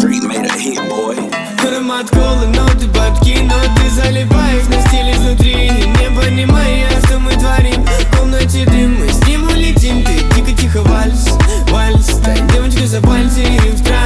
Street made a hit, boy. Аромат колы, ноты, подкинуты, залипаешь на стиль изнутри. Не понимая, что мы творим. В комнате дым, мы с ним улетим. Ты тихо-тихо вальс, вальс. Дай девочка за пальцы и в